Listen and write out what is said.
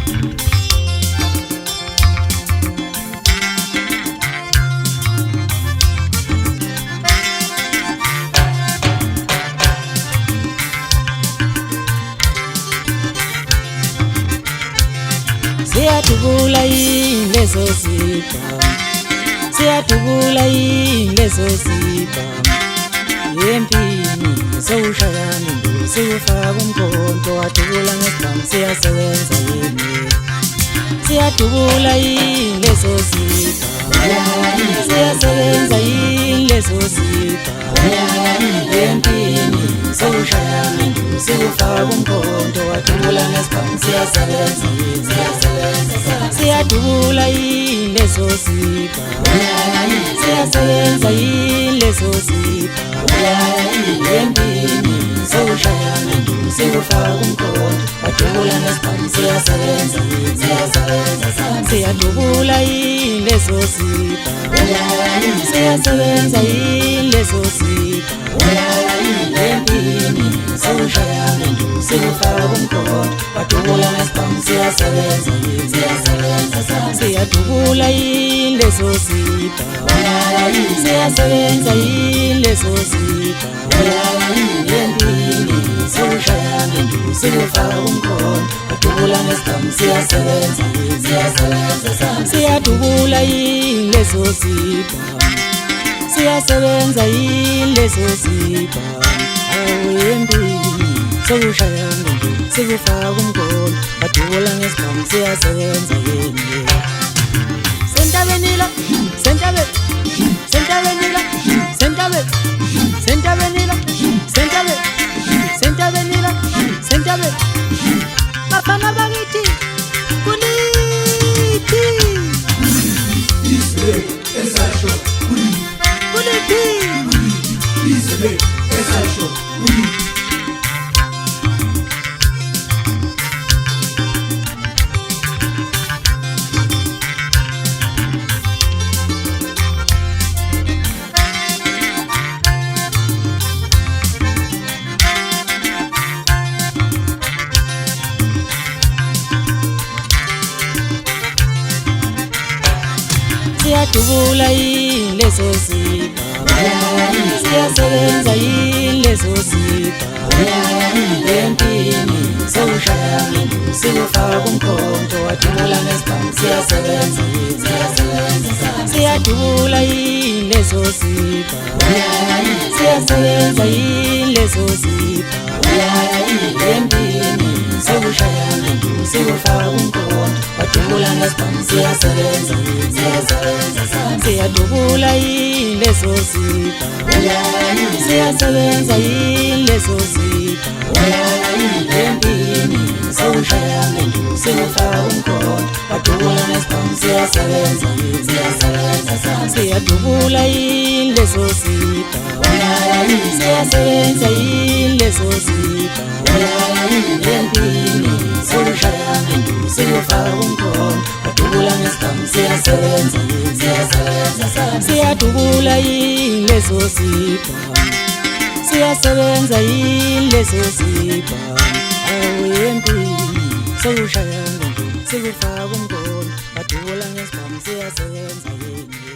Siyadubula lezo zibhamu, siyadubula lezo zibhamu. Empini sewushayana nduku sewufaka umkhonto wadubula ngesibhamu siyasebenza yini. Siyadubula lezo zibhamu, siyasebenza lezo zibhamu. Empini sewushayana nduku sewufaka umkhonto wadubula ngesibhamu siyasebenza yini. Siyadubula lezo zibhamu, siyasebenza lezo zibhamu. Empini sewushayana nduku sewufaka umkhonto wadubula ngesibhamu siyasebenza yini. Siyadubula lezo zibhamu, siyasebenza lezo zibhamu. Empini sewushayana nduku sewufaka umkhonto wadubula ngesibhamu siyasebenza yini. Siyadubula lezo zibhamu, siyasebenza lezo zibhamu. Empini sewushayana nduku sewufaka umkhonto wadubula ngesibhamu siyasebenza yini. Siyadubula lezo zibhamu, siyasebenza lezo zibhamu. Empini sewushayana nduku sewufaka umkhonto wadubula ngesibhamu siyasebenza yini. Sentabenila, sentabe, sentabenila, sentabe, sentabenila, sentabe, sentabenila, sentabe. Bafana bakithi kulithi izwe esasho kulithi izwe esasho siyadubula lezo zibhamu, siyasebenza lezo zibhamu. Empini sewushayana nduku sewufaka umkhonto wadubula ngesibhamu siyasebenza yini. Siyadubula lezo zibhamu, siyasebenza lezo zibhamu. Empini sewushayana nduku sewufaka umkhonto wadubula ngesibhamu siyasebenza yini. Siyadubula lezo zibhamu, siyasebenza lezo zibhamu. Empini sewushayana nduku sewufaka umkhonto wadubula ngesibhamu siyasebenza yini. Siyadubula lezo zibhamu, siyasebenza lezo zibhamu. Empini sewushayana nduku sewufaka umkhonto wadubula ngesibhamu siyasebenza yini. Siyadubula lezo zibhamu, siyasebenza lezo zibhamu. Empini sewushayana nduku sewufaka umkhonto wadubula ngesibhamu siyasebenza yini.